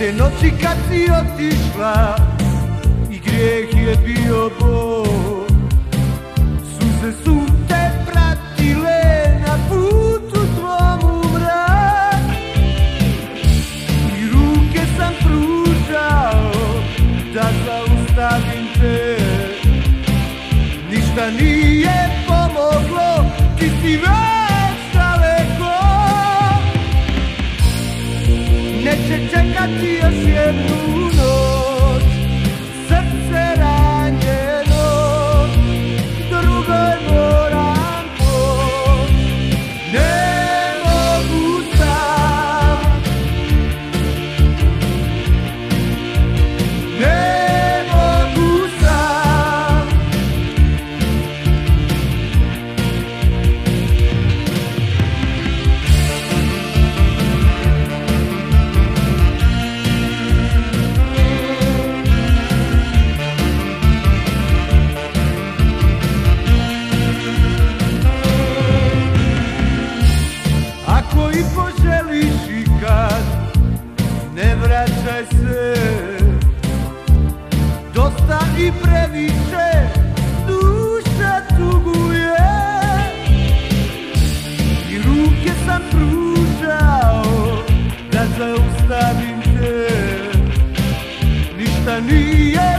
te noći kad si otišla i grijeh je bio Bog, suze su te pratile na putu tvom u mrak i ruke sam pružao da zaustavim te. Ništa nije pomoglo, ti si već daleko. Neće čekati još jednu noć, srce ranjeno, drugoj moram poć. Ne mogu sam, ne mogu sam. Ako i poželiš ikad, ne vraćaj se. Dosta i previše duša tuguje i ruke sam pružao da zaustavim te. Ništa nije